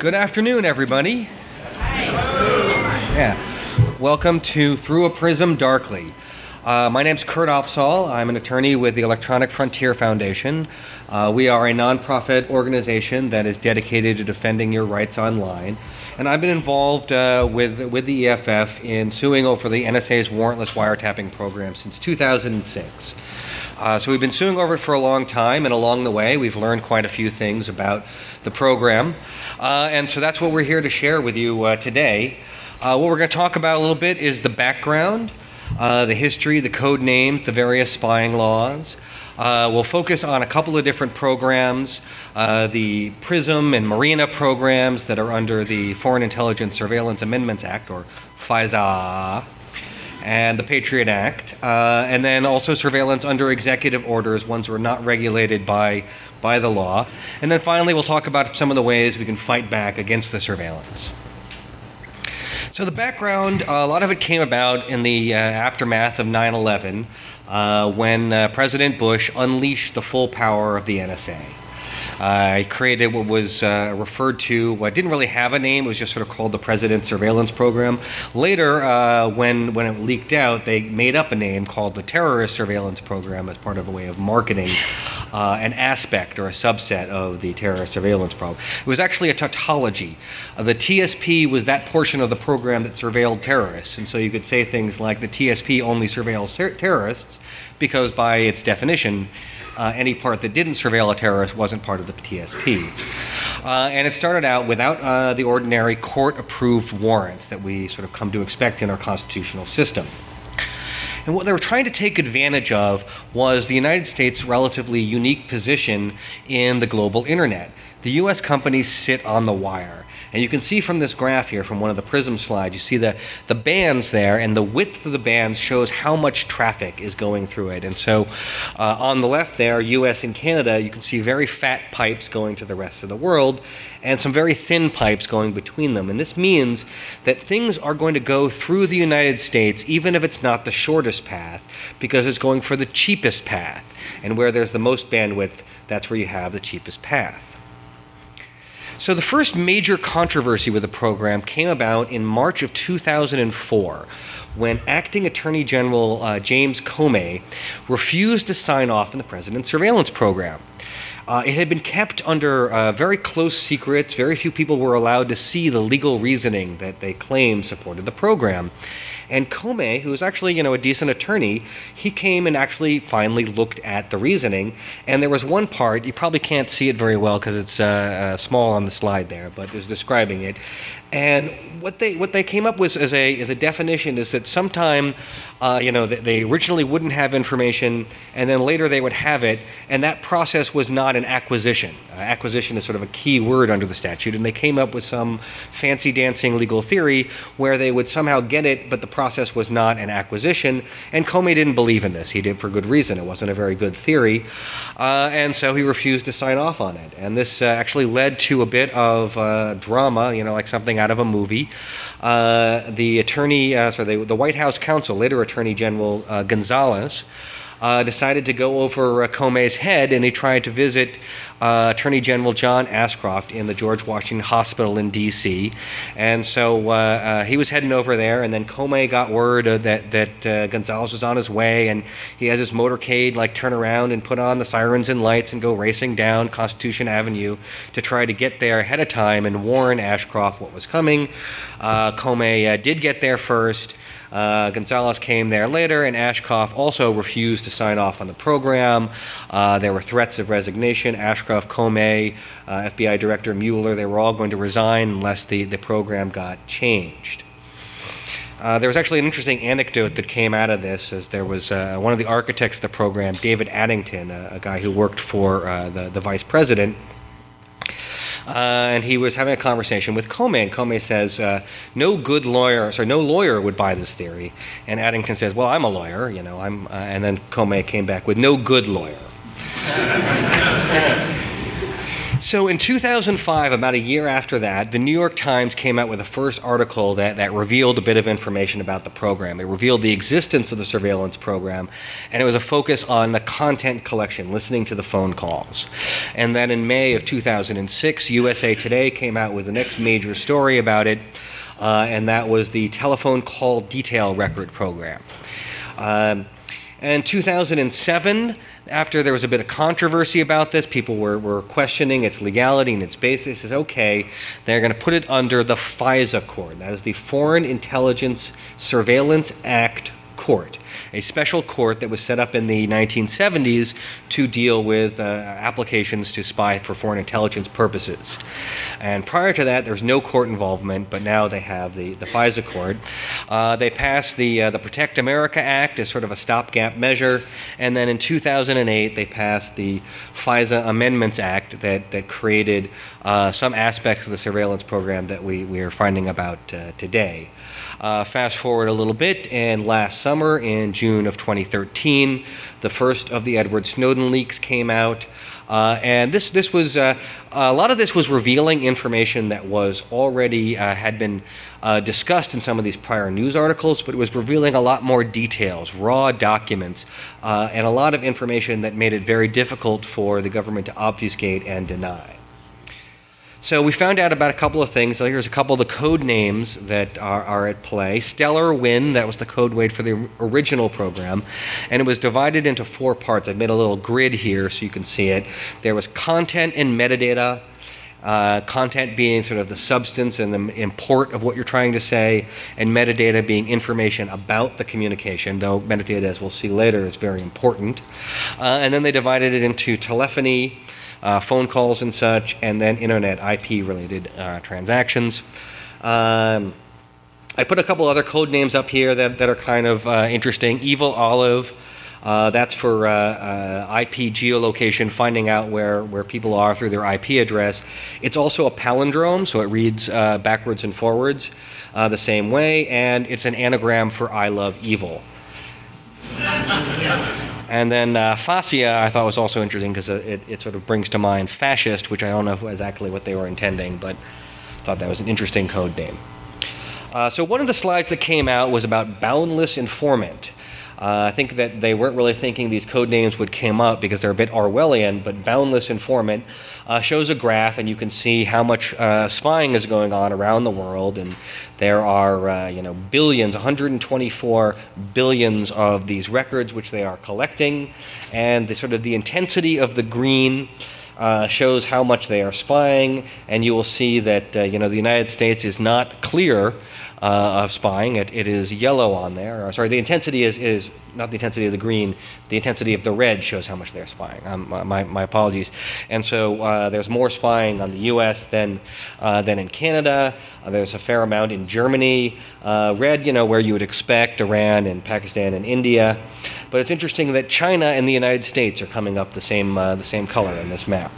Good afternoon, everybody. Yeah. Welcome to Through a Prism Darkly. My name's Kurt Opsahl. I'm an attorney with the Electronic Frontier Foundation. We are a nonprofit organization that is dedicated to defending your rights online. And I've been involved with the EFF in suing over the NSA's warrantless wiretapping program since 2006. So we've been suing over it for a long time, and along the way we've learned quite a few things about the program. And so that's what we're here to share with you today. What we're going to talk about a little bit is the background, the history, the code names, the various spying laws. We'll focus on a couple of different programs, the PRISM and MARINA programs that are under the Foreign Intelligence Surveillance Amendments Act, or FISA, and the Patriot Act, and then also surveillance under executive orders, ones that are not regulated by the law. And then finally, we'll talk about some of the ways we can fight back against the surveillance. So the background, a lot of it came about in the aftermath of 9/11, when President Bush unleashed the full power of the NSA. He created what was referred to, what didn't really have a name, it was just sort of called the President Surveillance Program. Later, when it leaked out, they made up a name called the Terrorist Surveillance Program as part of a way of marketing an aspect or a subset of the terrorist surveillance program. It was actually a tautology. The TSP was that portion of the program that surveilled terrorists, and so you could say things like the TSP only surveils terrorists because by its definition, any part that didn't surveil a terrorist wasn't part of the TSP. And it started out without the ordinary court-approved warrants that we sort of come to expect in our constitutional system. And what they were trying to take advantage of was the United States' relatively unique position in the global internet. The U.S. companies sit on the wire. And you can see from this graph here, from one of the PRISM slides, you see the bands there, and the width of the bands shows how much traffic is going through it. And so on the left there, US and Canada, you can see very fat pipes going to the rest of the world, and some very thin pipes going between them. And this means that things are going to go through the United States, even if it's not the shortest path, because it's going for the cheapest path. And where there's the most bandwidth, that's where you have the cheapest path. So the first major controversy with the program came about in March of 2004 when Acting Attorney General James Comey refused to sign off on the President's surveillance program. It had been kept under very close secrets. Very few people were allowed to see the legal reasoning that they claimed supported the program. And Comey, who was actually, a decent attorney, he came and actually finally looked at the reasoning. And there was one part, you probably can't see it very well because it's small on the slide there, but it's describing it. And what they came up with as a definition is that sometime, they originally wouldn't have information, and then later they would have it, and that process was not an acquisition. Acquisition is sort of a key word under the statute, and they came up with some fancy dancing legal theory where they would somehow get it, but the process was not an acquisition, and Comey didn't believe in this. He did for good reason. It wasn't a very good theory, and so he refused to sign off on it. And this actually led to a bit of drama, like something out of a movie. The White House counsel, later Attorney General Gonzalez, decided to go over Comey's head, and he tried to visit Attorney General John Ashcroft in the George Washington Hospital in D.C. And so he was heading over there, and then Comey got word that Gonzalez was on his way, and he has his motorcade turn around and put on the sirens and lights and go racing down Constitution Avenue to try to get there ahead of time and warn Ashcroft what was coming. Comey did get there first. Gonzalez came there later, and Ashcroft also refused to sign off on the program. There were threats of resignation. Ashcroft, Comey, FBI Director Mueller, they were all going to resign unless the program got changed. There was actually an interesting anecdote that came out of this, as there was one of the architects of the program, David Addington, a guy who worked for the vice president. And he was having a conversation with Comey, and Comey says, no lawyer would buy this theory. And Addington says, well, I'm a lawyer, and then Comey came back with no good lawyer. So in 2005, about a year after that, the New York Times came out with the first article that revealed a bit of information about the program. It revealed the existence of the surveillance program, and it was a focus on the content collection, listening to the phone calls. And then in May of 2006, USA Today came out with the next major story about it, and that was the telephone call detail record program. And in 2007, after there was a bit of controversy about this, people were questioning its legality and its basis. They says, okay, they're going to put it under the FISA court. That is the Foreign Intelligence Surveillance Act court, a special court that was set up in the 1970s to deal with applications to spy for foreign intelligence purposes. And prior to that, there was no court involvement, but now they have the FISA court. They passed the Protect America Act as sort of a stopgap measure, and then in 2008, they passed the FISA Amendments Act that created some aspects of the surveillance program that we are finding about today. Fast forward a little bit, and last summer, in June of 2013, the first of the Edward Snowden leaks came out. And this was a lot of this was revealing information that was already had been discussed in some of these prior news articles, but it was revealing a lot more details, raw documents, and a lot of information that made it very difficult for the government to obfuscate and deny. So we found out about a couple of things. So here's a couple of the code names that are at play. Stellar Wind, that was the code word for the original program, and it was divided into 4 parts. I've made a little grid here so you can see it. There was content and metadata, content being sort of the substance and the import of what you're trying to say, and metadata being information about the communication, though metadata, as we'll see later, is very important. And then they divided it into telephony, phone calls and such, and then internet IP-related transactions. I put a couple other code names up here that are kind of interesting. Evil Olive, that's for IP geolocation, finding out where people are through their IP address. It's also a palindrome, so it reads backwards and forwards the same way, and it's an anagram for I love evil. And then fascia, I thought was also interesting because it sort of brings to mind fascist, which I don't know exactly what they were intending, but I thought that was an interesting code name. So one of the slides that came out was about boundless informant. I think that they weren't really thinking these code names would come up because they're a bit Orwellian, but boundless informant shows a graph, and you can see how much spying is going on around the world, and there are billions, 124 billions of these records which they are collecting, and the intensity of the green shows how much they are spying, and you will see that the United States is not clear of spying. It is yellow on there. Sorry, the intensity is not the intensity of the green. The intensity of the red shows how much they're spying. My apologies. And so there's more spying on the U.S. than in Canada. There's a fair amount in Germany. Red, where you would expect, Iran and Pakistan and India. But it's interesting that China and the United States are coming up the same color in this map.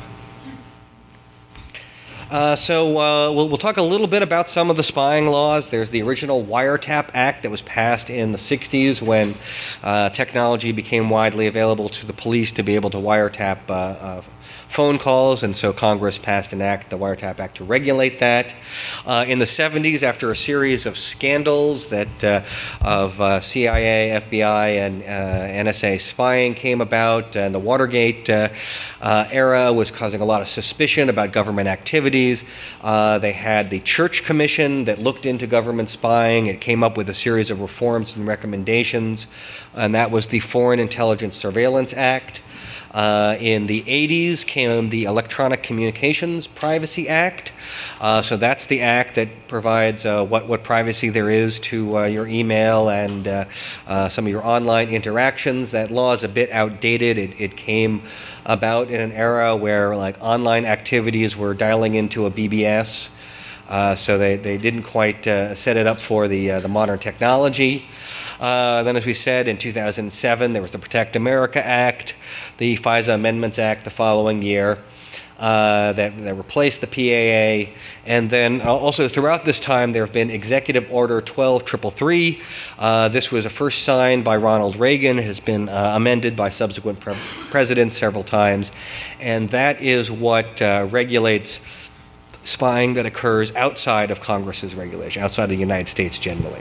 So we'll talk a little bit about some of the spying laws. There's the original Wiretap Act that was passed in the 60s when technology became widely available to the police to be able to wiretap phone calls, and so Congress passed an act, the Wiretap Act, to regulate that. In the 70s, after a series of scandals of CIA, FBI, and NSA spying came about, and the Watergate era was causing a lot of suspicion about government activities. They had the Church Commission that looked into government spying. It came up with a series of reforms and recommendations, and that was the Foreign Intelligence Surveillance Act. In the 80s came the Electronic Communications Privacy Act. So that's the act that provides what privacy there is to your email and some of your online interactions. That law is a bit outdated. It came about in an era where online activities were dialing into a BBS. So they didn't quite set it up for the modern technology. Then, as we said, in 2007, there was the Protect America Act, the FISA Amendments Act the following year. that replaced the PAA. And then also throughout this time, there have been Executive Order 12333. This was first signed by Ronald Reagan, has been amended by subsequent presidents several times. And that is what regulates spying that occurs outside of Congress's regulation, outside of the United States generally.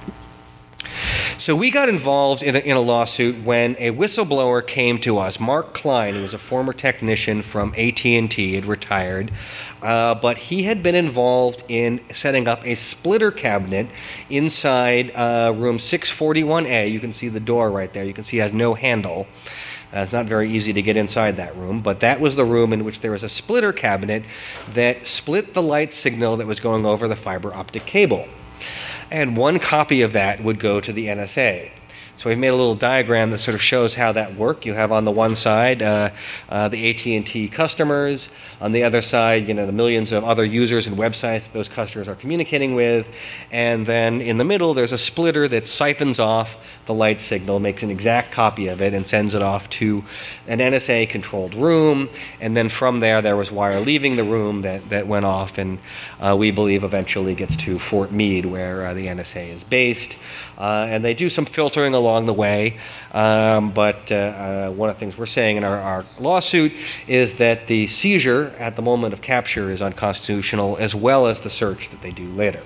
So we got involved in a lawsuit when a whistleblower came to us. Mark Klein, who was a former technician from AT&T, had retired, but he had been involved in setting up a splitter cabinet inside room 641A. You can see the door right there. You can see it has no handle. It's not very easy to get inside that room, but that was the room in which there was a splitter cabinet that split the light signal that was going over the fiber optic cable. And one copy of that would go to the NSA. So we've made a little diagram that sort of shows how that worked. You have on the one side the AT&T customers. On the other side, the millions of other users and websites that those customers are communicating with. And then in the middle, there's a splitter that siphons off the light signal, makes an exact copy of it, and sends it off to an NSA-controlled room. And then from there was wire leaving the room that went off, and we believe eventually gets to Fort Meade, where the NSA is based. And they do some filtering along the way, but one of the things we're saying in our lawsuit is that the seizure at the moment of capture is unconstitutional, as well as the search that they do later.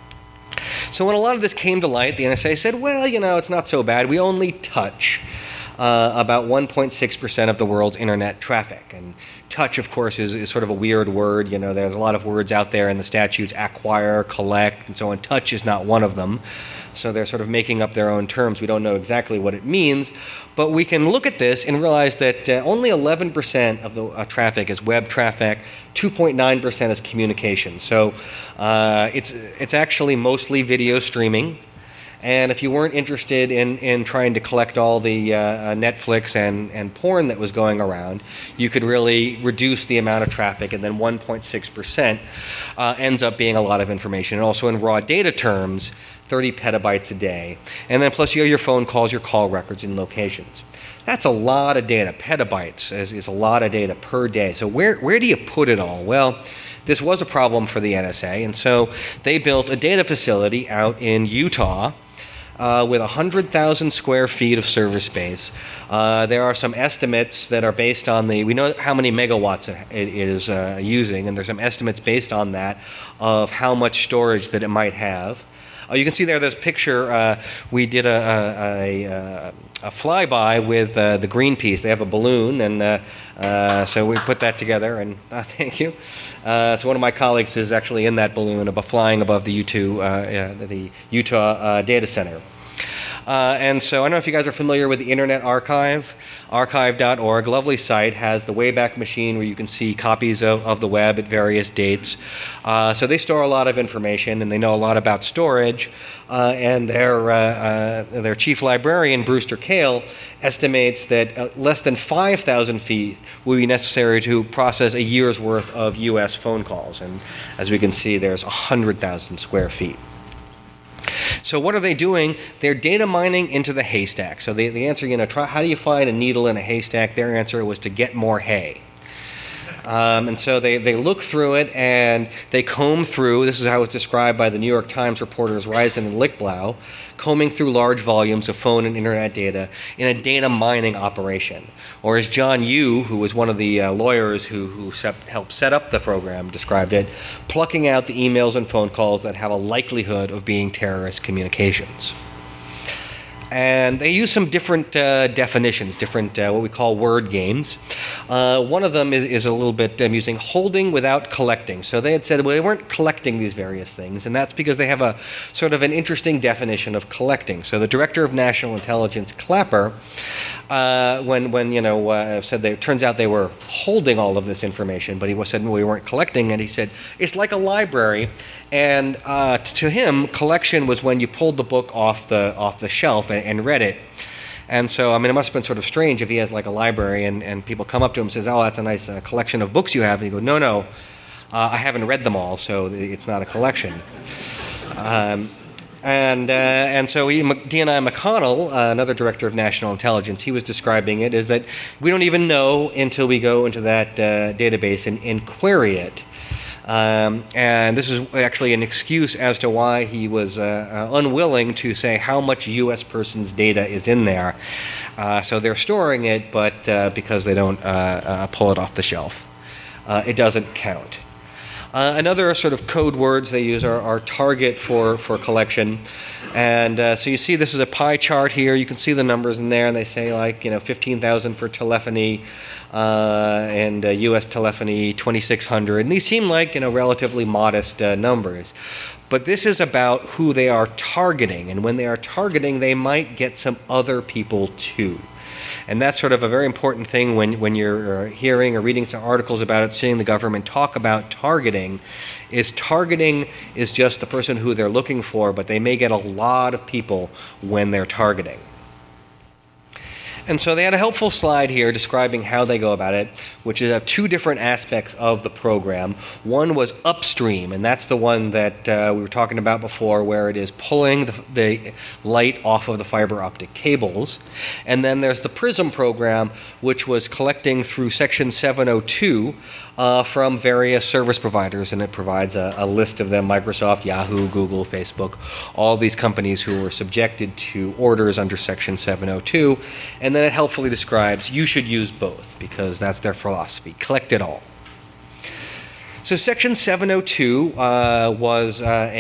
So when a lot of this came to light, the NSA said, well, it's not so bad. We only touch about 1.6% of the world's internet traffic. And touch, of course, is sort of a weird word. There's a lot of words out there in the statutes, acquire, collect, and so on. Touch is not one of them. So they're sort of making up their own terms. We don't know exactly what it means, but we can look at this and realize that only 11% of the traffic is web traffic, 2.9% is communication. So it's actually mostly video streaming. And if you weren't interested in trying to collect all the Netflix and porn that was going around, you could really reduce the amount of traffic, and then 1.6% ends up being a lot of information. And also in raw data terms, 30 petabytes a day. And then plus you have your phone calls, your call records, and locations. That's a lot of data. Petabytes is a lot of data per day. So where do you put it all? Well, this was a problem for the NSA, and so they built a data facility out in Utah with 100,000 square feet of server space. There are some estimates that are based on we know how many megawatts it is using, and there's some estimates based on that of how much storage that it might have. You can see there's a picture. We did a flyby with the Greenpeace. They have a balloon, and so we put that together, and thank you. So one of my colleagues is actually in that balloon flying above the Utah Data Center. And so I don't know if you guys are familiar with the Internet Archive. Archive.org, lovely site, has the Wayback Machine where you can see copies of the web at various dates. So they store a lot of information, and they know a lot about storage. And their chief librarian, Brewster Kahle, estimates that less than 5,000 feet will be necessary to process a year's worth of U.S. phone calls. And as we can see, there's 100,000 square feet. So what are they doing? They're data mining into the haystack. So the answer, how do you find a needle in a haystack? Their answer was to get more hay. And so they look through it and they comb through. This is how it's described by the New York Times reporters Reisen and Lichtblau, combing through large volumes of phone and internet data in a data mining operation. Or as John Yoo, who was one of the lawyers who helped set up the program, described it, plucking out the emails and phone calls that have a likelihood of being terrorist communications. And they use some different definitions, different what we call word games. One of them is a little bit amusing, holding without collecting. So they had said, well, they weren't collecting these various things, and that's because they have a sort of an interesting definition of collecting. So the Director of National Intelligence, Clapper, said it turns out they were holding all of this information, but he said, well, we weren't collecting, and he said, it's like a library. And to him, collection was when you pulled the book off the shelf and read it. And so, it must have been sort of strange if he has like a library and people come up to him and says, oh, that's a nice collection of books you have. And he goes, no, I haven't read them all, so it's not a collection. And so DNI McConnell, another director of national intelligence, he was describing it as that we don't even know until we go into that database and query it. And this is actually an excuse as to why he was unwilling to say how much U.S. person's data is in there. So they're storing it, but because they don't pull it off the shelf, it doesn't count. Another sort of code words they use are target for collection. And so you see this is a pie chart here. You can see the numbers in there, and they say 15,000 for telephony, and U.S. telephony 2,600. And these seem like relatively modest numbers. But this is about who they are targeting. And when they are targeting, they might get some other people too. And that's sort of a very important thing when you're hearing or reading some articles about it, seeing the government talk about targeting is just the person who they're looking for, but they may get a lot of people when they're targeting. And so they had a helpful slide here describing how they go about it, which is two different aspects of the program. One was upstream, and that's the one that we were talking about before, where it is pulling the light off of the fiber optic cables. And then there's the PRISM program, which was collecting through Section 702 from various service providers, and it provides a list of them: Microsoft, Yahoo, Google, Facebook, all these companies who were subjected to orders under Section 702. And then it helpfully describes you should use both because that's their philosophy. Collect it all. So Section 702 was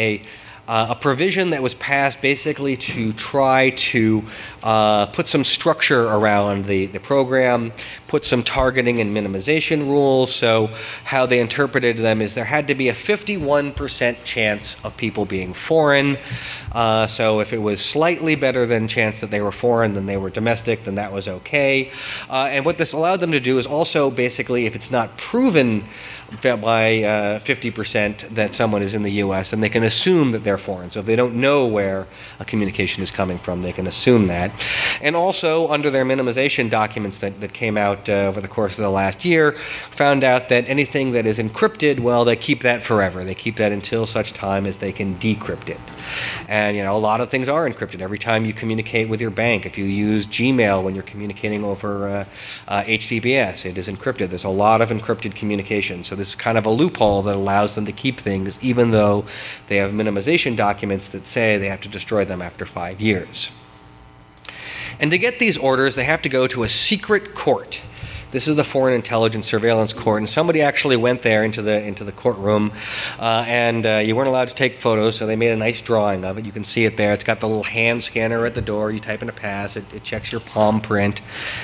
a provision that was passed basically to try to put some structure around the program, put some targeting and minimization rules. So how they interpreted them is there had to be a 51% chance of people being foreign. So if it was slightly better than chance that they were foreign than they were domestic, then that was okay. And what this allowed them to do is also basically, if it's not proven by 50% that someone is in the U.S., then they can assume that they're foreign. So if they don't know where a communication is coming from, they can assume that. And also, under their minimization documents that came out over the course of the last year, found out that anything that is encrypted, well, they keep that forever. They keep that until such time as they can decrypt it. And, a lot of things are encrypted. Every time you communicate with your bank, if you use Gmail when you're communicating over HTTPS, it is encrypted. There's a lot of encrypted communication. So this is kind of a loophole that allows them to keep things, even though they have minimization documents that say they have to destroy them after 5 years. And to get these orders, they have to go to a secret court. This is the Foreign Intelligence Surveillance Court, and somebody actually went there into the courtroom, and you weren't allowed to take photos, so they made a nice drawing of it. You can see it there. It's got the little hand scanner at the door. You type in a pass. It checks your palm print.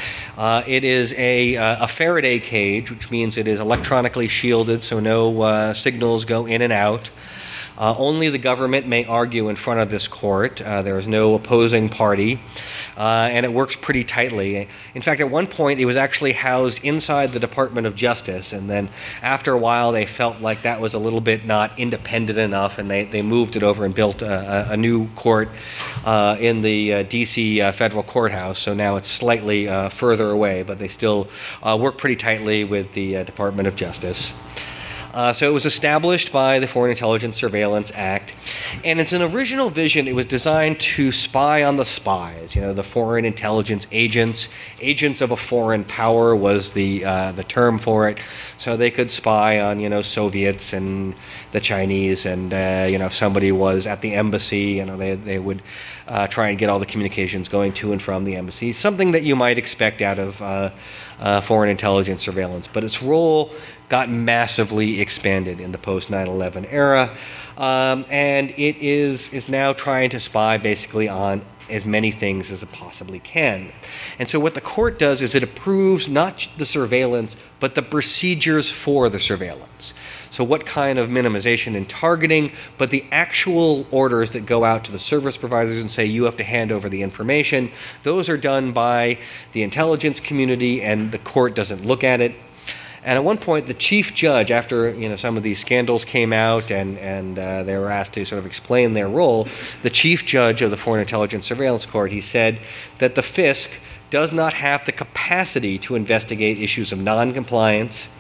It is a Faraday cage, which means it is electronically shielded, so no signals go in and out. Only the government may argue in front of this court. There is no opposing party, and it works pretty tightly. In fact, at one point, it was actually housed inside the Department of Justice, and then after a while, they felt like that was a little bit not independent enough, and they moved it over and built a new court in the D.C. federal courthouse. So now it's slightly further away, but they still work pretty tightly with the Department of Justice. So it was established by the Foreign Intelligence Surveillance Act, and its an original vision. It was designed to spy on the spies. The foreign intelligence agents of a foreign power was the term for it. So they could spy on Soviets and the Chinese, and if somebody was at the embassy, they would try and get all the communications going to and from the embassy. Something that you might expect out of foreign intelligence surveillance, but its role got massively expanded in the post-9/11 era, and it is now trying to spy basically on as many things as it possibly can. And so what the court does is it approves not the surveillance, but the procedures for the surveillance. So what kind of minimization and targeting, but the actual orders that go out to the service providers and say you have to hand over the information, those are done by the intelligence community, and the court doesn't look at it. And at one point, the chief judge, after some of these scandals came out and they were asked to sort of explain their role, the chief judge of the Foreign Intelligence Surveillance Court, he said that the FISC does not have the capacity to investigate issues of noncompliance,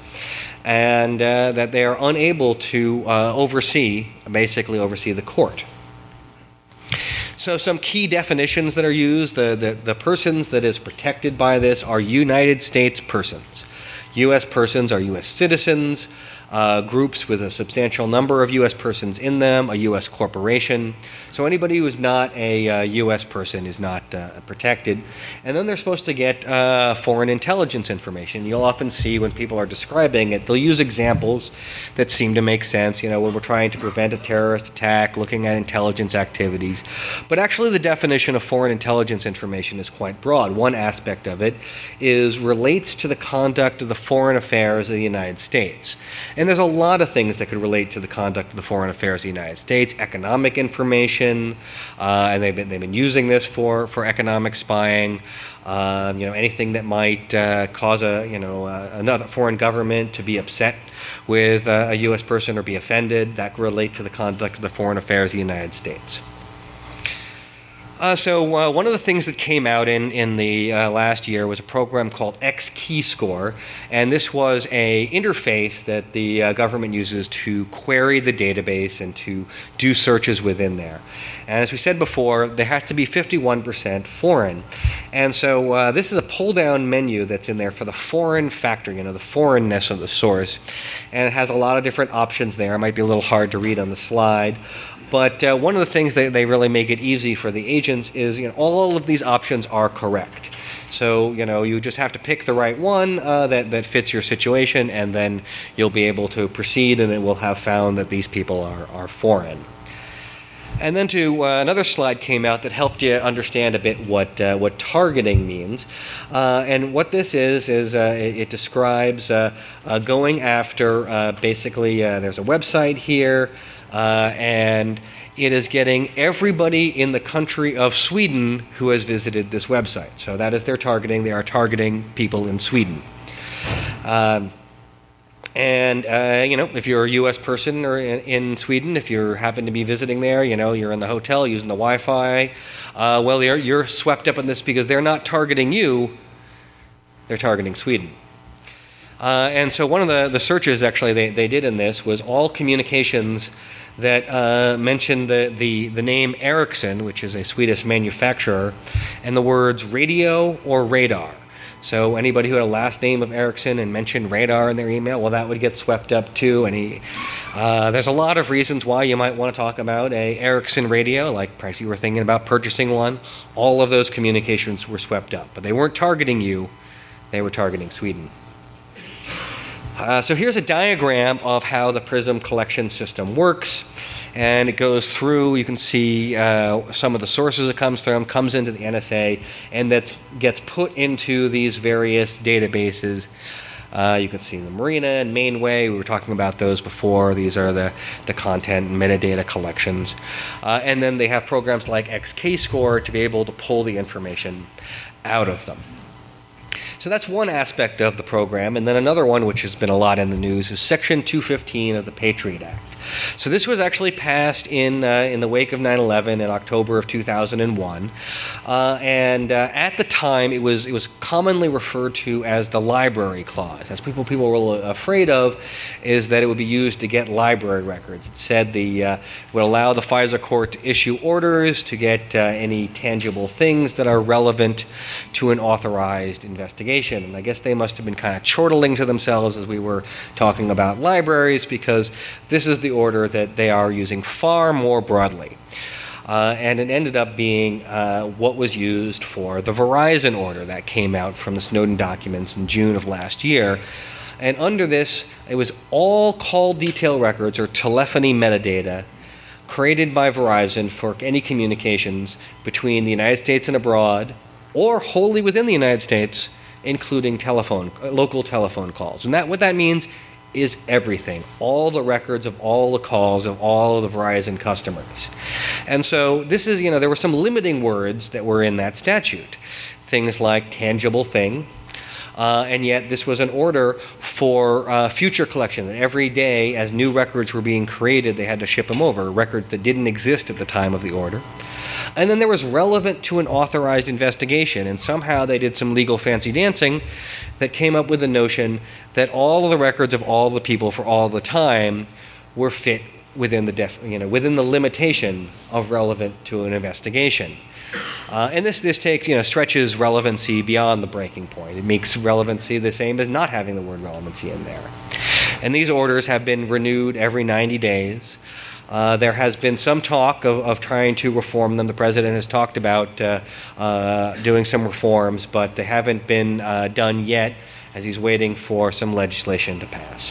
and that they are unable to oversee the court. So some key definitions that are used, the persons that is protected by this are United States persons. U.S. persons are U.S. citizens, groups with a substantial number of U.S. persons in them, a U.S. corporation. So anybody who is not a U.S. person is not protected. And then they're supposed to get foreign intelligence information. You'll often see when people are describing it, they'll use examples that seem to make sense. When we're trying to prevent a terrorist attack, looking at intelligence activities. But actually the definition of foreign intelligence information is quite broad. One aspect of it relates to the conduct of the foreign affairs of the United States. And there's a lot of things that could relate to the conduct of the foreign affairs of the United States, economic information, and they've been using this for economic spying. Anything that might cause another foreign government to be upset with a U.S. person or be offended, that could relate to the conduct of the foreign affairs of the United States. So one of the things that came out in the last year was a program called X-Keyscore, and this was an interface that the government uses to query the database and to do searches within there. And as we said before, there has to be 51% foreign. And so this is a pull-down menu that's in there for the foreign factor, the foreignness of the source. And it has a lot of different options there. It might be a little hard to read on the slide. But one of the things that they really make it easy for the agents is, all of these options are correct. So, you just have to pick the right one that fits your situation, and then you'll be able to proceed, and it will have found that these people are foreign. And then another slide came out that helped you understand a bit what targeting means. And what this is it describes going after, basically, there's a website here, and it is getting everybody in the country of Sweden who has visited this website. So that is their targeting. They are targeting people in Sweden. If you're a U.S. person or in Sweden, if you happen to be visiting there, you're in the hotel using the Wi-Fi, you're swept up in this because they're not targeting you, they're targeting Sweden. And so one of the searches actually they did in this was all communications that mentioned the name Ericsson, which is a Swedish manufacturer, and the words radio or radar. So anybody who had a last name of Ericsson and mentioned radar in their email, that would get swept up too. And there's a lot of reasons why you might want to talk about a Ericsson radio, like perhaps you were thinking about purchasing one. All of those communications were swept up, but they weren't targeting you, they were targeting Sweden. So here's a diagram of how the PRISM collection system works, and it goes through. You can see some of the sources it comes from, comes into the NSA, and that gets put into these various databases. You can see the Marina and Mainway. We were talking about those before. These are the content and metadata collections. And then they have programs like X-Keyscore to be able to pull the information out of them. So that's one aspect of the program. And then another one, which has been a lot in the news, is Section 215 of the Patriot Act. So this was actually passed in the wake of 9/11 in October of 2001, and at the time it was commonly referred to as the library clause. As people were afraid of, is that it would be used to get library records. It said would allow the FISA court to issue orders to get any tangible things that are relevant to an authorized investigation. And I guess they must have been kind of chortling to themselves as we were talking about libraries, because this is the order that they are using far more broadly. And it ended up being what was used for the Verizon order that came out from the Snowden documents in June of last year. And under this, it was all call detail records or telephony metadata created by Verizon for any communications between the United States and abroad, or wholly within the United States, including local telephone calls. And what that means is everything, all the records of all the calls of all of the Verizon customers. And so this is, there were some limiting words that were in that statute, things like tangible thing, and yet this was an order for future collection. That every day, as new records were being created, they had to ship them over, records that didn't exist at the time of the order. And then there was relevant to an authorized investigation, and somehow they did some legal fancy dancing that came up with the notion that all of the records of all the people for all the time were fit within within the limitation of relevant to an investigation. And this takes, stretches relevancy beyond the breaking point. It makes relevancy the same as not having the word relevancy in there. And these orders have been renewed every 90 days. There has been some talk of trying to reform them. The president has talked about doing some reforms, but they haven't been done yet, as he's waiting for some legislation to pass.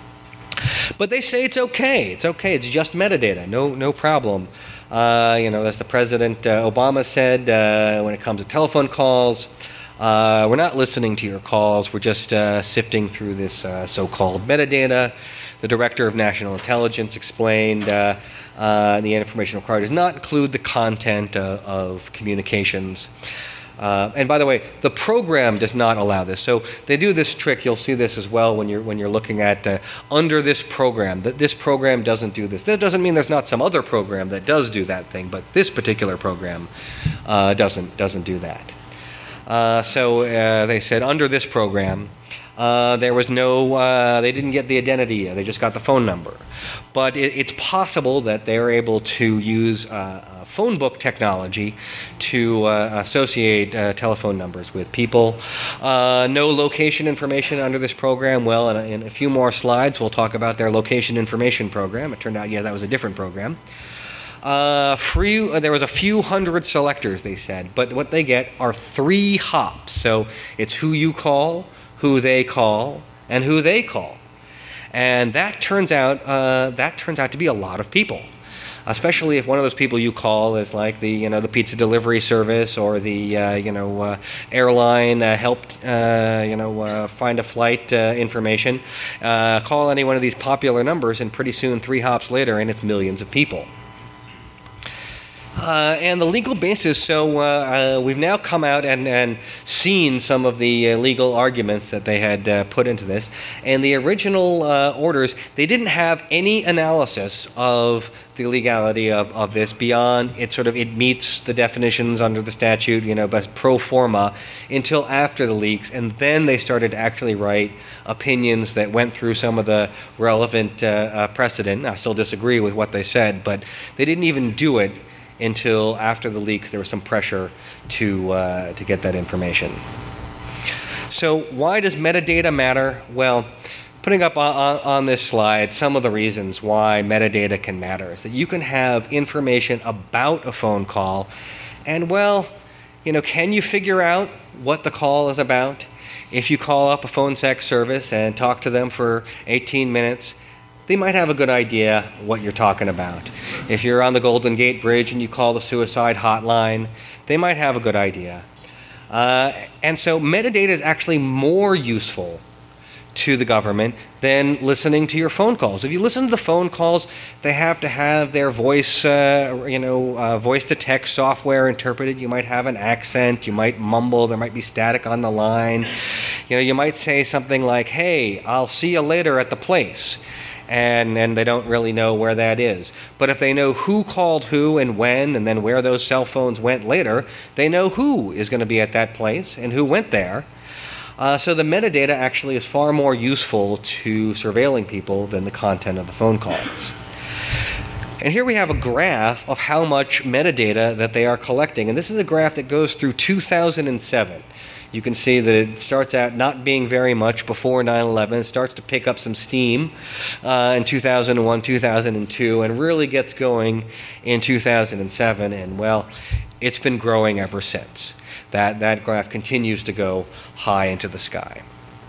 But they say it's okay. It's okay. It's just metadata. No problem. As the President Obama said, when it comes to telephone calls, we're not listening to your calls. We're just sifting through this so-called metadata. The Director of National Intelligence explained the information required does not include the content of communications. And by the way, the program does not allow this. So they do this trick. You'll see this as well when you're looking at under this program. That this program doesn't do this. That doesn't mean there's not some other program that does do that thing, but this particular program doesn't do that. So they said under this program, there was no. They didn't get the identity. They just got the phone number. But it's possible that they're able to use phone book technology to associate telephone numbers with people. No location information under this program. Well, in a few more slides, we'll talk about their location information program. It turned out, that was a different program. There was a few hundred selectors, they said, but what they get are 3 hops. So it's who you call, who they call, and who they call. And that turns out to be a lot of people. Especially if one of those people you call is like the pizza delivery service or the airline helped find a flight information. Call any one of these popular numbers, and pretty soon 3 hops later, and it's millions of people. And the legal basis, so we've now come out and seen some of the legal arguments that they had put into this. And the original orders, they didn't have any analysis of the legality of this beyond it meets the definitions under the statute, but pro forma, until after the leaks. And then they started to actually write opinions that went through some of the relevant precedent. I still disagree with what they said, but they didn't even do it until after the leaks. There was some pressure to get that information. So why does metadata matter? Well, putting up on this slide some of the reasons why metadata can matter is that you can have information about a phone call, and can you figure out what the call is about? If you call up a phone sex service and talk to them for 18 minutes, they might have a good idea what you're talking about. If you're on the Golden Gate Bridge and you call the suicide hotline, they might have a good idea. And so metadata is actually more useful to the government than listening to your phone calls. If you listen to the phone calls, they have to have their voice, voice-to-text software interpreted. You might have an accent. You might mumble. There might be static on the line. You might say something like, "Hey, I'll see you later at the place." And they don't really know where that is. But if they know who called who and when, and then where those cell phones went later, they know who is going to be at that place and who went there. So the metadata actually is far more useful to surveilling people than the content of the phone calls. And here we have a graph of how much metadata that they are collecting. And this is a graph that goes through 2007. You can see that it starts out not being very much before 9/11. It starts to pick up some steam in 2001, 2002, and really gets going in 2007. And, it's been growing ever since. That graph continues to go high into the sky.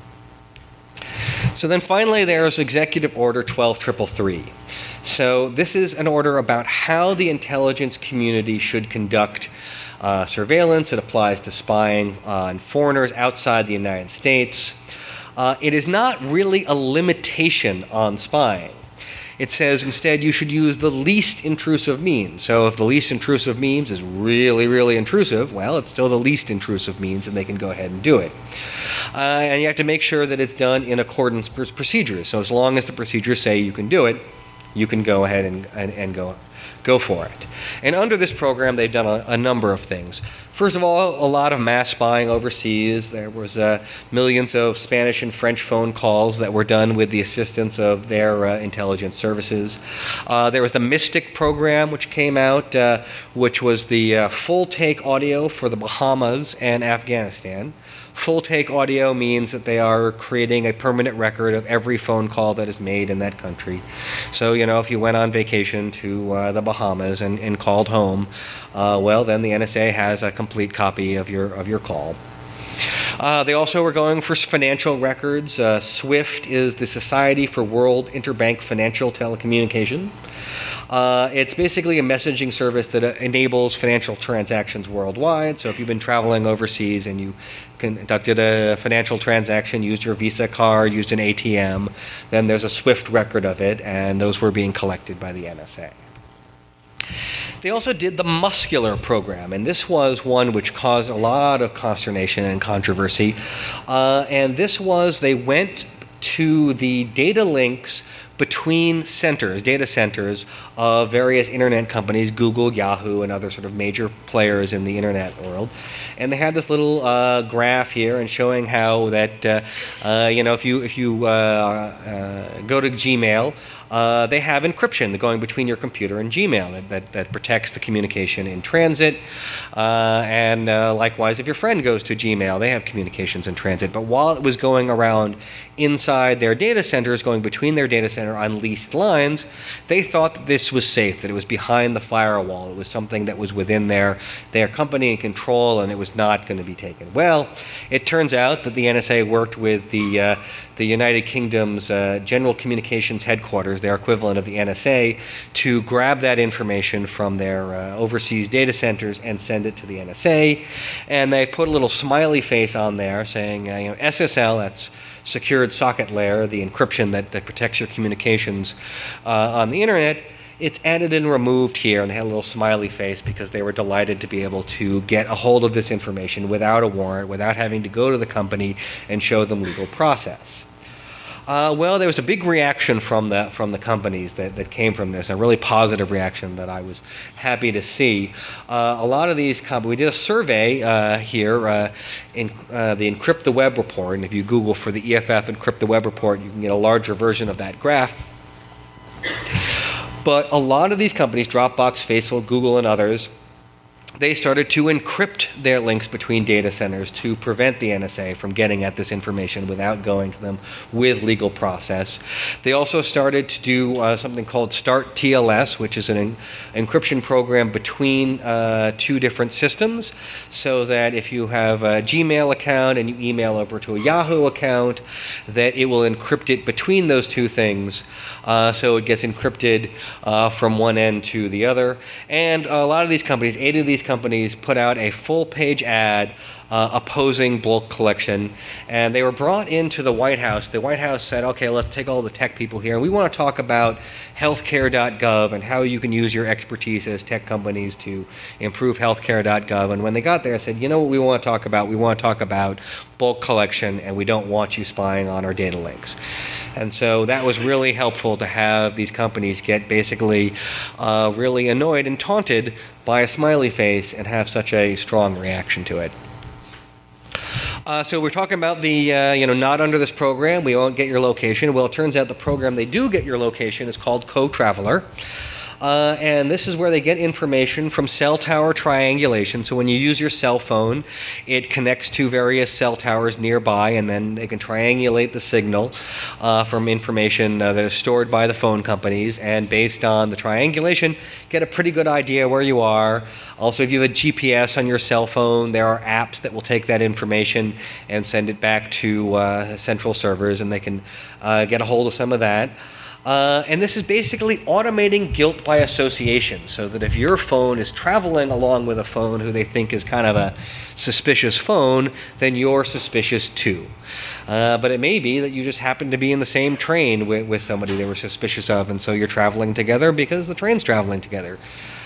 So then finally there's Executive Order 12333. So this is an order about how the intelligence community should conduct surveillance. It applies to spying on foreigners outside the United States. It is not really a limitation on spying. It says instead you should use the least intrusive means. So if the least intrusive means is really, really intrusive, it's still the least intrusive means, and they can go ahead and do it. And you have to make sure that it's done in accordance with procedures. So as long as the procedures say you can do it, you can go ahead and go for it. And under this program, they've done a number of things. First of all, a lot of mass spying overseas. There was millions of Spanish and French phone calls that were done with the assistance of their intelligence services. There was the Mystic program, which came out, which was the full-take audio for the Bahamas and Afghanistan. Full-take audio means that they are creating a permanent record of every phone call that is made in that country. So, if you went on vacation to the Bahamas and called home, then the NSA has a complete copy of your call. They also were going for financial records. SWIFT is the Society for World Interbank Financial Telecommunication. It's basically a messaging service that enables financial transactions worldwide. So if you've been traveling overseas and you conducted a financial transaction, used your Visa card, used an ATM, then there's a SWIFT record of it, and those were being collected by the NSA. They also did the Muscular program, and this was one which caused a lot of consternation and controversy. And this was, they went to the data links between data centers of various internet companies, Google, Yahoo, and other sort of major players in the internet world. And they had this little graph here and showing how that, if you go to Gmail, they have encryption going between your computer and Gmail that protects the communication in transit. And likewise, if your friend goes to Gmail, they have communications in transit. But while it was going around inside their data centers, going between their data center on leased lines, they thought that this was safe, that it was behind the firewall. It was something that was within their company and control, and it was not going to be taken. Well, it turns out that the NSA worked with the United Kingdom's General Communications Headquarters, their equivalent of the NSA, to grab that information from their overseas data centers and send it to the NSA. And they put a little smiley face on there saying, SSL, that's Secured Socket Layer, the encryption that protects your communications on the internet. It's added and removed here, and they had a little smiley face because they were delighted to be able to get a hold of this information without a warrant, without having to go to the company and show them legal process. There was a big reaction from the companies that came from this, a really positive reaction that I was happy to see. A lot of these companies, we did a survey here in the Encrypt the Web report, and if you Google for the EFF Encrypt the Web report, you can get a larger version of that graph. But a lot of these companies, Dropbox, Facebook, Google, and others, they started to encrypt their links between data centers to prevent the NSA from getting at this information without going to them with legal process. They also started to do something called Start TLS, which is an encryption program between two different systems, so that if you have a Gmail account and you email over to a Yahoo account, that it will encrypt it between those two things, so it gets encrypted from one end to the other. And a lot of these companies, 8 of these companies, put out a full-page ad opposing bulk collection, and they were brought into the White House. The White House said, okay, let's take all the tech people here, and we want to talk about healthcare.gov and how you can use your expertise as tech companies to improve healthcare.gov. And when they got there, I said, you know what we want to talk about? We want to talk about bulk collection, and we don't want you spying on our data links. And so that was really helpful to have these companies get basically really annoyed and taunted by a smiley face and have such a strong reaction to it. So we're talking about the, not under this program, we won't get your location. Well, it turns out the program they do get your location is called CoTraveler. And this is where they get information from cell tower triangulation. So when you use your cell phone, it connects to various cell towers nearby, and then they can triangulate the signal from information that is stored by the phone companies. And based on the triangulation, get a pretty good idea where you are. Also, if you have a GPS on your cell phone, there are apps that will take that information and send it back to central servers, and they can get a hold of some of that. And this is basically automating guilt by association, so that if your phone is traveling along with a phone who they think is kind of a suspicious phone, then you're suspicious too. But it may be that you just happen to be in the same train with somebody they were suspicious of, and so you're traveling together because the train's traveling together.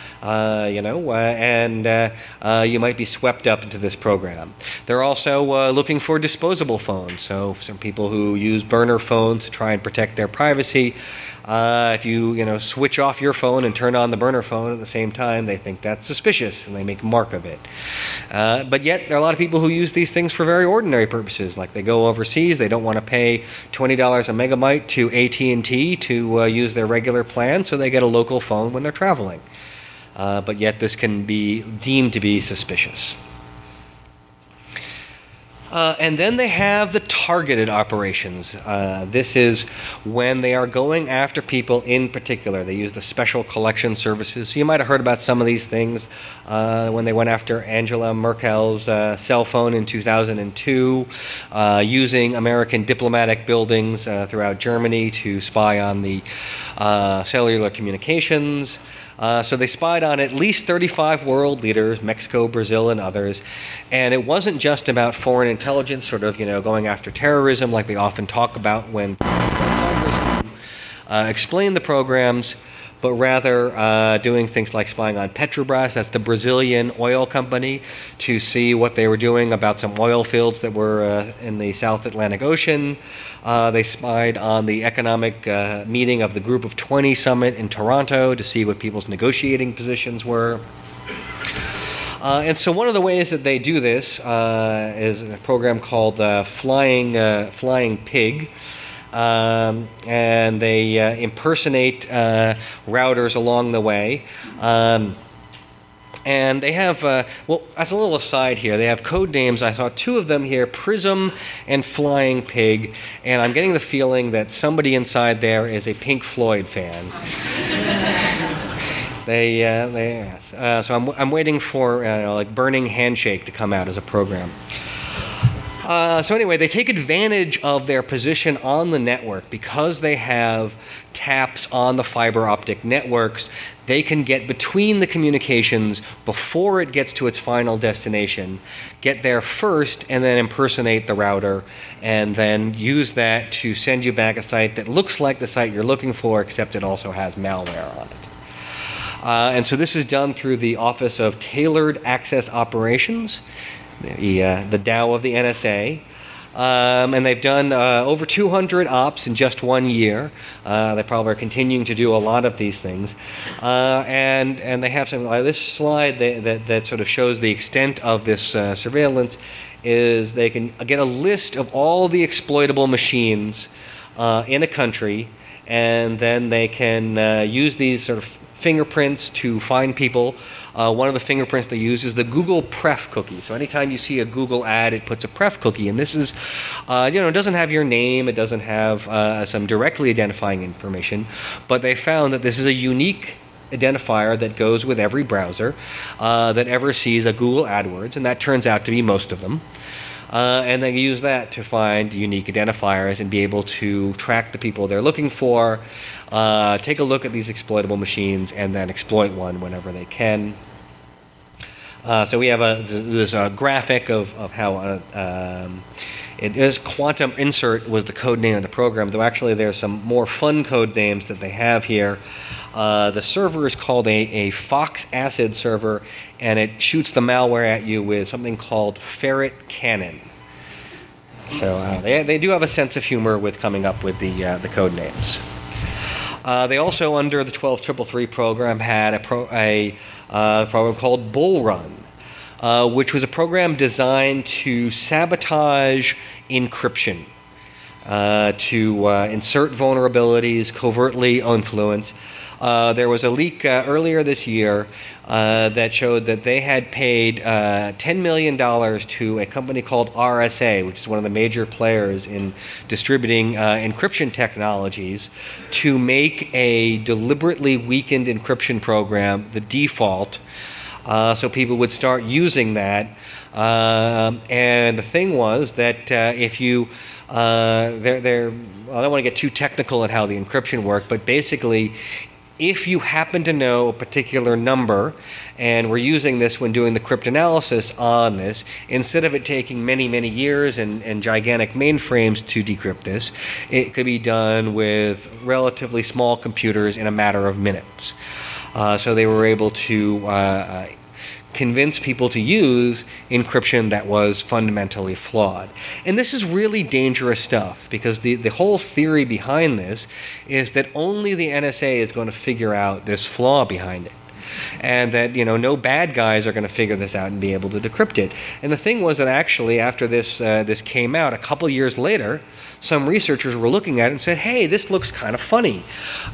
And you might be swept up into this program. They're also looking for disposable phones. So some people who use burner phones to try and protect their privacy, If you switch off your phone and turn on the burner phone at the same time, they think that's suspicious and they make a mark of it. But yet there are a lot of people who use these things for very ordinary purposes. Like they go overseas, they don't want to pay $20 a megabyte to AT&T to use their regular plan, so they get a local phone when they're traveling. But yet this can be deemed to be suspicious. And then they have the targeted operations. This is when they are going after people in particular. They use the special collection services. So you might have heard about some of these things when they went after Angela Merkel's cell phone in 2002, using American diplomatic buildings throughout Germany to spy on the cellular communications. So they spied on at least 35 world leaders, Mexico, Brazil, and others. And it wasn't just about foreign intelligence, going after terrorism like they often talk about when Congress explain the programs, but rather doing things like spying on Petrobras, that's the Brazilian oil company, to see what they were doing about some oil fields that were in the South Atlantic Ocean. They spied on the economic meeting of the Group of 20 summit in Toronto to see what people's negotiating positions were. And so one of the ways that they do this is a program called Flying Pig. And they impersonate routers along the way. And they have, as a little aside here, they have code names. I saw two of them here, Prism and Flying Pig. And I'm getting the feeling that somebody inside there is a Pink Floyd fan. So I'm waiting for like Burning Handshake to come out as a program. So anyway, they take advantage of their position on the network because they have taps on the fiber optic networks. They can get between the communications before it gets to its final destination, get there first, and then impersonate the router, and then use that to send you back a site that looks like the site you're looking for, except it also has malware on it. And so this is done through the Office of Tailored Access Operations, the DAO of the NSA. And they've done over 200 ops in just 1 year. They probably are continuing to do a lot of these things. And they have something like this slide that sort of shows the extent of this surveillance. Is they can get a list of all the exploitable machines in a country, and then they can use these sort of fingerprints to find people. One of the fingerprints they use is the Google Pref cookie. So anytime you see a Google ad, it puts a Pref cookie. And this is, it doesn't have your name. It doesn't have some directly identifying information. But they found that this is a unique identifier that goes with every browser that ever sees a Google AdWords. And that turns out to be most of them. And they use that to find unique identifiers and be able to track the people they're looking for, take a look at these exploitable machines, and then exploit one whenever they can. So we have this graphic of how it is. Quantum Insert was the code name of the program, though actually there's some more fun code names that they have here. The server is called a Fox Acid server, and it shoots the malware at you with something called Ferret Cannon. So they do have a sense of humor with coming up with the code names. They also, under the 12333 program, had a program called Bull Run, which was a program designed to sabotage encryption, to insert vulnerabilities, covertly influence. There was a leak earlier this year that showed that they had paid $10 million to a company called RSA, which is one of the major players in distributing encryption technologies, to make a deliberately weakened encryption program the default, so people would start using that. And the thing was that if you I don't want to get too technical at how the encryption worked, but basically, if you happen to know a particular number, and we're using this when doing the cryptanalysis on this, instead of it taking many, many years and gigantic mainframes to decrypt this, it could be done with relatively small computers in a matter of minutes. So they were able to convince people to use encryption that was fundamentally flawed. And this is really dangerous stuff, because the whole theory behind this is that only the NSA is going to figure out this flaw behind it. And that, no bad guys are going to figure this out and be able to decrypt it. And the thing was that actually, after this came out, a couple years later, some researchers were looking at it and said, hey, this looks kind of funny.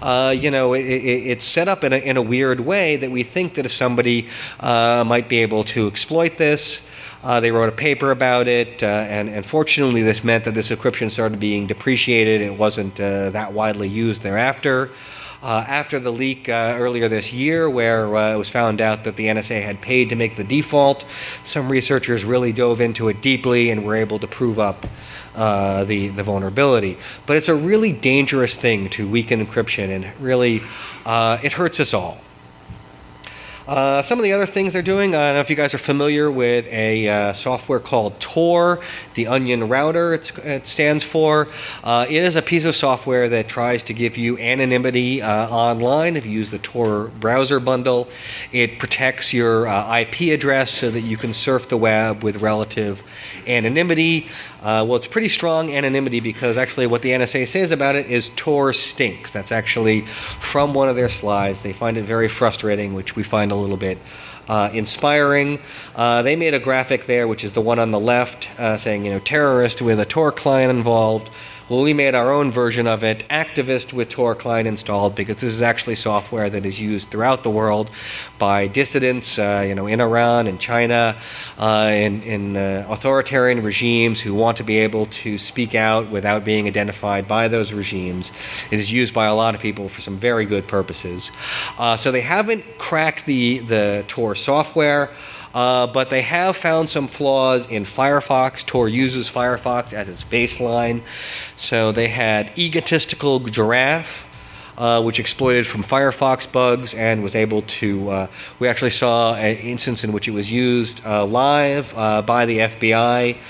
It's set up in a weird way that we think that if somebody might be able to exploit this. They wrote a paper about it, and fortunately this meant that this encryption started being depreciated. It wasn't that widely used thereafter. After the leak earlier this year, where it was found out that the NSA had paid to make the default, some researchers really dove into it deeply and were able to prove up the vulnerability. But it's a really dangerous thing to weaken encryption, and really it hurts us all. Some of the other things they're doing, I don't know if you guys are familiar with a software called Tor, the Onion Router it stands for. It is a piece of software that tries to give you anonymity online if you use the Tor browser bundle. It protects your IP address so that you can surf the web with relative anonymity. Well, it's pretty strong anonymity, because actually what the NSA says about it is Tor stinks. That's actually from one of their slides. They find it very frustrating, which we find a little bit inspiring. They made a graphic there, which is the one on the left, saying, terrorist with a Tor client involved. Well, we made our own version of it, activist with Tor client installed, because this is actually software that is used throughout the world by dissidents, in Iran and China, in authoritarian regimes who want to be able to speak out without being identified by those regimes. It is used by a lot of people for some very good purposes. So they haven't cracked the Tor software. But they have found some flaws in Firefox. Tor uses Firefox as its baseline. So they had Egotistical Giraffe, which exploited from Firefox bugs and was able to... we actually saw an instance in which it was used live by the FBI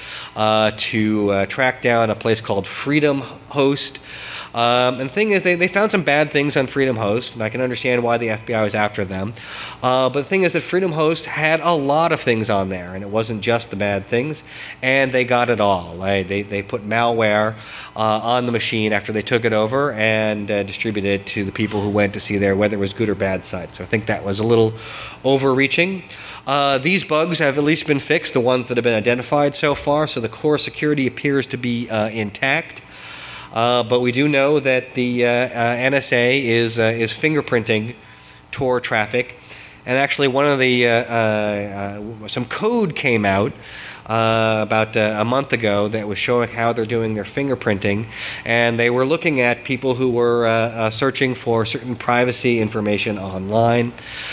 to track down a place called Freedom Host. And the thing is, they found some bad things on Freedom Host, and I can understand why the FBI was after them. But the thing is that Freedom Host had a lot of things on there, and it wasn't just the bad things, and they got it all. They put malware on the machine after they took it over and distributed it to the people who went to see whether it was good or bad site. So I think that was a little overreaching. These bugs have at least been fixed, the ones that have been identified so far, so the core security appears to be intact. But we do know that the NSA is fingerprinting Tor traffic, and actually one of the some code came out about a month ago that was showing how they're doing their fingerprinting, and they were looking at people who were searching for certain privacy information online.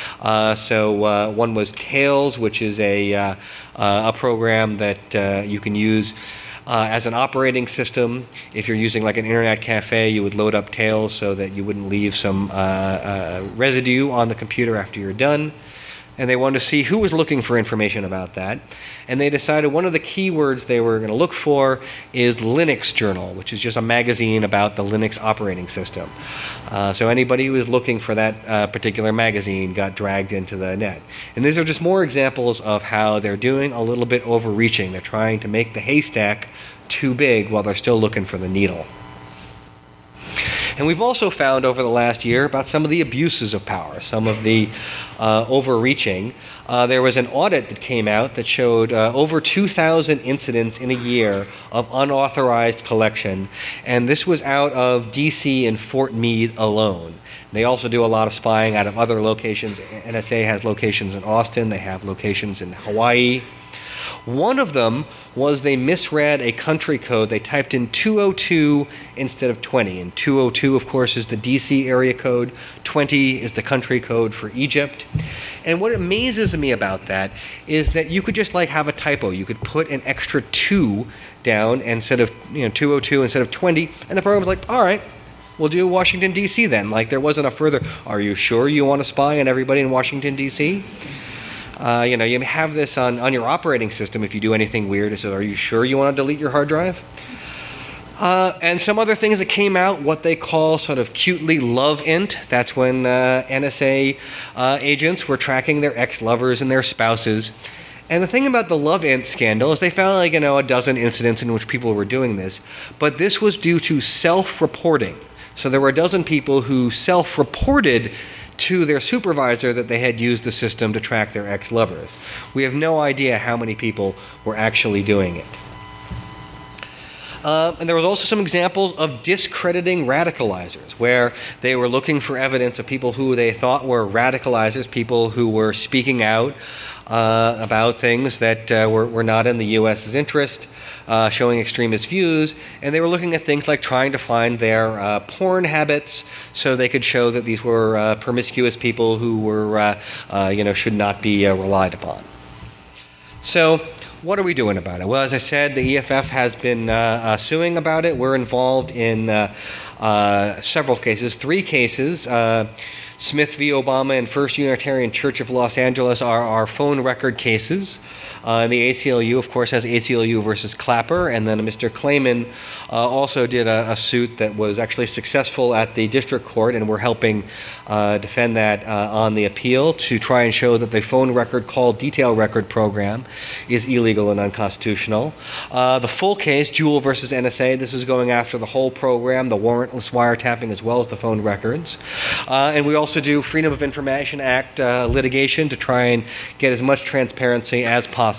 So one was Tails, which is a program that you can use as an operating system. If you're using like an internet cafe, you would load up Tails so that you wouldn't leave some residue on the computer after you're done. And they wanted to see who was looking for information about that. And they decided one of the keywords they were going to look for is Linux Journal, which is just a magazine about the Linux operating system. So anybody who was looking for that particular magazine got dragged into the net. And these are just more examples of how they're doing a little bit overreaching. They're trying to make the haystack too big while they're still looking for the needle. And we've also found over the last year about some of the abuses of power, some of the overreaching. There was an audit that came out that showed over 2,000 incidents in a year of unauthorized collection, and this was out of D.C. and Fort Meade alone. They also do a lot of spying out of other locations. NSA has locations in Austin. They have locations in Hawaii. One of them was they misread a country code. They typed in 202 instead of 20. And 202, of course, is the DC area code. 20 is the country code for Egypt. And what amazes me about that is that you could just have a typo. You could put an extra 2 down instead of 202 instead of 20. And the program was like, all right, we'll do Washington, D.C. then. There wasn't a further, are you sure you want to spy on everybody in Washington, D.C.? You have this on your operating system if you do anything weird. It says, are you sure you want to delete your hard drive? And some other things that came out, what they call sort of cutely love-int. That's when NSA agents were tracking their ex-lovers and their spouses. And the thing about the love-int scandal is they found a dozen incidents in which people were doing this. But this was due to self-reporting. So there were a dozen people who self-reported to their supervisor that they had used the system to track their ex-lovers. We have no idea how many people were actually doing it. And there was also some examples of discrediting radicalizers, where they were looking for evidence of people who they thought were radicalizers, people who were speaking out about things that were not in the U.S.'s interest, showing extremist views, and they were looking at things like trying to find their porn habits so they could show that these were promiscuous people who were, should not be relied upon. So, what are we doing about it? Well, as I said, the EFF has been suing about it. We're involved in several cases, 3 cases. Smith v. Obama and First Unitarian Church of Los Angeles are our phone record cases. And the ACLU, of course, has ACLU versus Clapper, and then Mr. Clayman also did a suit that was actually successful at the district court, and we're helping defend that on the appeal to try and show that the phone record call detail record program is illegal and unconstitutional. The full case, Jewell versus NSA, this is going after the whole program, the warrantless wiretapping as well as the phone records. And we also do Freedom of Information Act litigation to try and get as much transparency as possible.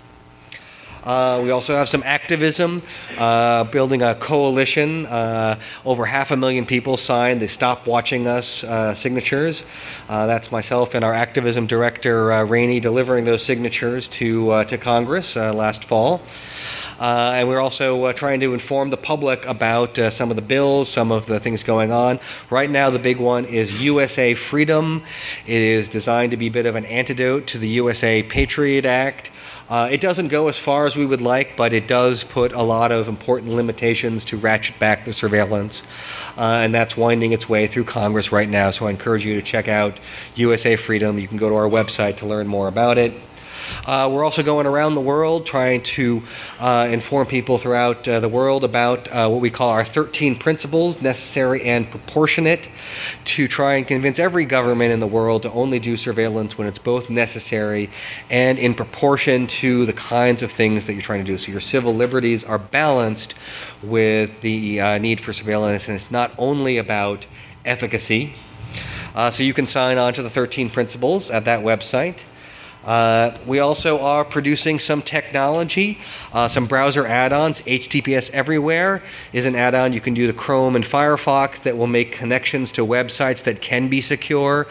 We also have some activism, building a coalition. Over 500,000 people signed the Stop Watching Us signatures. That's myself and our activism director, Rainey, delivering those signatures to Congress last fall. And we're also trying to inform the public about some of the bills, some of the things going on. Right now, the big one is USA Freedom. It is designed to be a bit of an antidote to the USA Patriot Act. It doesn't go as far as we would like, but it does put a lot of important limitations to ratchet back the surveillance. And that's winding its way through Congress right now. So I encourage you to check out USA Freedom. You can go to our website to learn more about it. We're also going around the world trying to inform people throughout the world about what we call our 13 principles, necessary and proportionate, to try and convince every government in the world to only do surveillance when it's both necessary and in proportion to the kinds of things that you're trying to do. So your civil liberties are balanced with the need for surveillance, and it's not only about efficacy. So you can sign on to the 13 principles at that website. We also are producing some technology, some browser add-ons. HTTPS Everywhere is an add-on you can do to Chrome and Firefox that will make connections to websites that can be secure.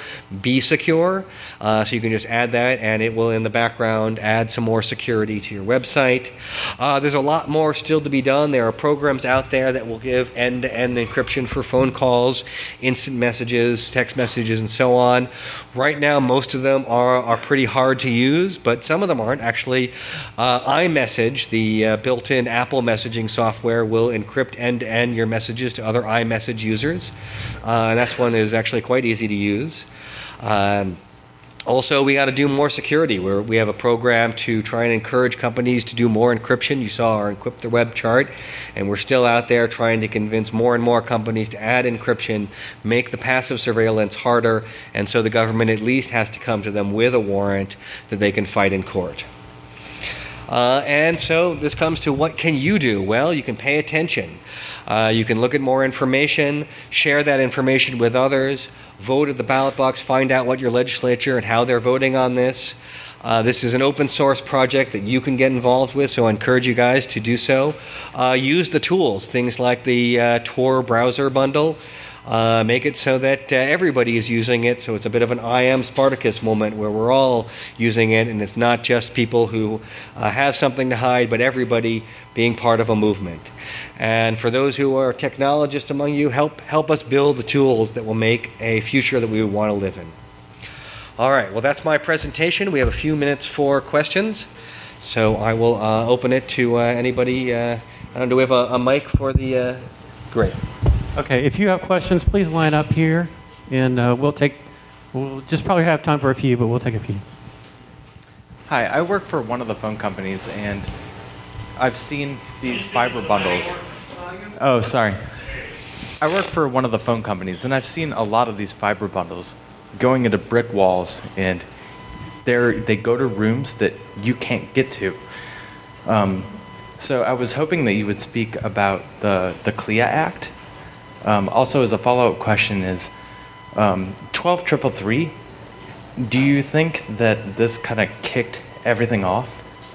So you can just add that, and it will, in the background, add some more security to your website. There's a lot more still to be done. There are programs out there that will give end-to-end encryption for phone calls, instant messages, text messages, and so on. Right now, most of them are pretty hard to use, but some of them aren't. Actually, iMessage, the built-in Apple messaging software, will encrypt end-to-end your messages to other iMessage users. And that's one that is actually quite easy to use. Also, we got to do more security. We have a program to try and encourage companies to do more encryption. You saw our Encrypt the Web chart, and we're still out there trying to convince more and more companies to add encryption, make the passive surveillance harder, and so the government at least has to come to them with a warrant that they can fight in court. And so this comes to what can you do? Well, you can pay attention. You can look at more information, share that information with others, vote at the ballot box, find out what your legislature and how they're voting on this. This is an open source project that you can get involved with, so I encourage you guys to do so. Use the tools, things like the Tor browser bundle. Make it so that everybody is using it, so it's a bit of an I am Spartacus moment where we're all using it, and it's not just people who have something to hide, but everybody being part of a movement. And for those who are technologists among you, help us build the tools that will make a future that we would want to live in. All right, well, that's my presentation. We have a few minutes for questions, so I will open it to anybody. I don't know, do we have a mic for the... Great. Okay, if you have questions, please line up here, and we'll just probably have time for a few, but we'll take a few. Hi, I work for one of the phone companies, and I've seen these fiber bundles Oh, sorry. I work for one of the phone companies, and I've seen a lot of these fiber bundles going into brick walls, and they go to rooms that you can't get to. So I was hoping that you would speak about the CLIA Act. Also, as a follow-up question is, 12333, do you think that this kind of kicked everything off?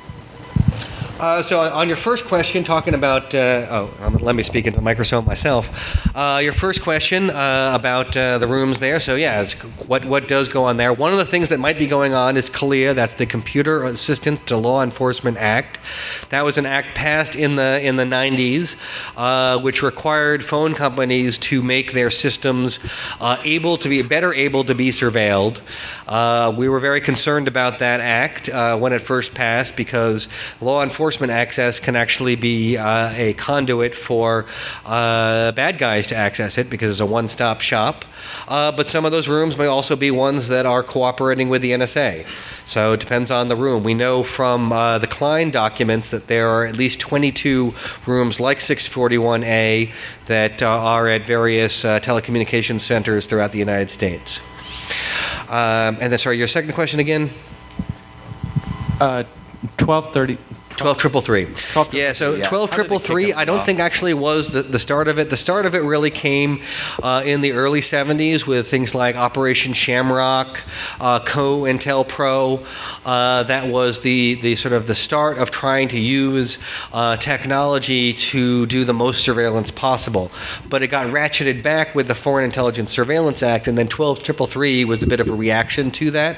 So on your first question, talking about, let me speak into the microphone myself. Your first question about the rooms there. So yeah, it's what does go on there? One of the things that might be going on is CALEA. That's the Computer Assistance to Law Enforcement Act. That was an act passed in the 90s, which required phone companies to make their systems able to be surveilled. We were very concerned about that act when it first passed because law enforcement access can actually be a conduit for bad guys to access it because it's a one-stop shop. But some of those rooms may also be ones that are cooperating with the NSA. So it depends on the room. We know from the Klein documents that there are at least 22 rooms like 641A that are at various telecommunications centers throughout the United States. And then, sorry, your second question again? 1230. 12333. Yeah, so 12333, I don't think actually was the start of it. The start of it really came in the early 70s with things like Operation Shamrock, COINTELPRO. That was the sort of the start of trying to use technology to do the most surveillance possible. But it got ratcheted back with the Foreign Intelligence Surveillance Act, and then 12333 was a bit of a reaction to that.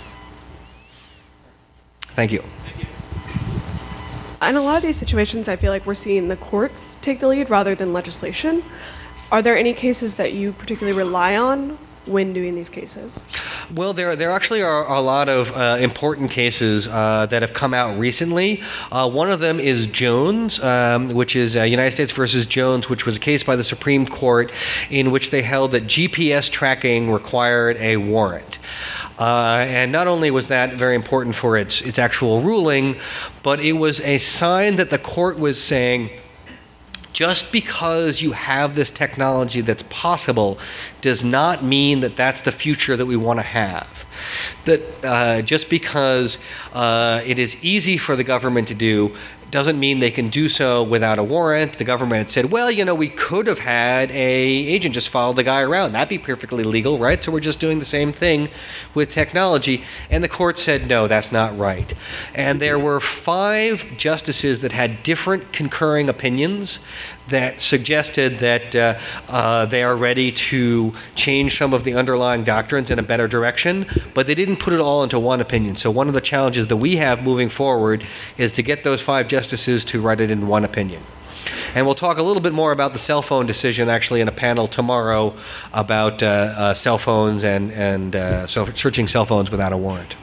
Thank you. In a lot of these situations, I feel like we're seeing the courts take the lead rather than legislation. Are there any cases that you particularly rely on when doing these cases? Well, there actually are a lot of important cases that have come out recently. One of them is Jones, which is United States versus Jones, which was a case by the Supreme Court in which they held that GPS tracking required a warrant. And not only was that very important for its actual ruling, but it was a sign that the court was saying, just because you have this technology that's possible does not mean that that's the future that we want to have. That just because it is easy for the government to do doesn't mean they can do so without a warrant. The government had said, well, we could have had a agent just follow the guy around. That'd be perfectly legal, right? So we're just doing the same thing with technology. And the court said, no, that's not right. And there were 5 justices that had different concurring opinions that suggested that they are ready to change some of the underlying doctrines in a better direction, but they didn't put it all into one opinion. So one of the challenges that we have moving forward is to get those 5 justices to write it in one opinion. And we'll talk a little bit more about the cell phone decision actually in a panel tomorrow about cell phones and so searching cell phones without a warrant.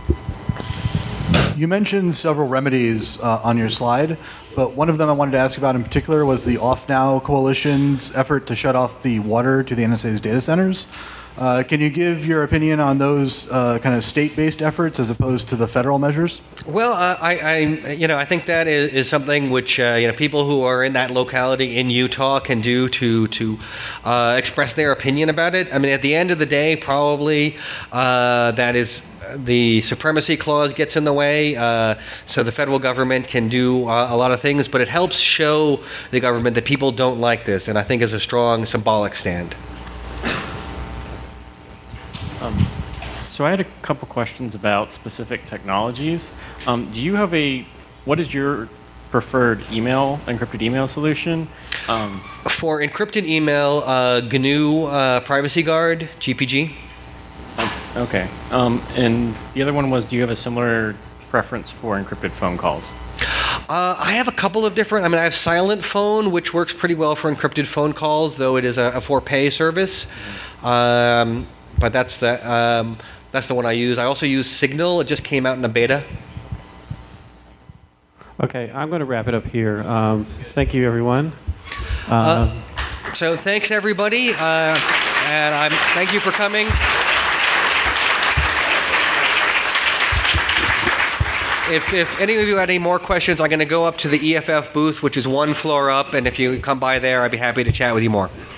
You mentioned several remedies on your slide, but one of them I wanted to ask about in particular was the Off Now Coalition's effort to shut off the water to the NSA's data centers. Can you give your opinion on those kind of state-based efforts as opposed to the federal measures? Well, I think that is something which people who are in that locality in Utah can do to express their opinion about it. I mean, at the end of the day, probably that is. The supremacy clause gets in the way, so the federal government can do a lot of things, but it helps show the government that people don't like this, and I think is a strong symbolic stand. So I had a couple questions about specific technologies. What is your preferred encrypted email solution? For encrypted email, GNU Privacy Guard, GPG. Okay. And the other one was, do you have a similar preference for encrypted phone calls? I have a couple of different. I have Silent Phone, which works pretty well for encrypted phone calls, though it is a for-pay service. But that's the one I use. I also use Signal. It just came out in a beta. Okay, I'm going to wrap it up here. Thank you, everyone. So thanks, everybody, and thank you for coming. if any of you had any more questions, I'm going to go up to the EFF booth, which is one floor up, and if you come by there, I'd be happy to chat with you more.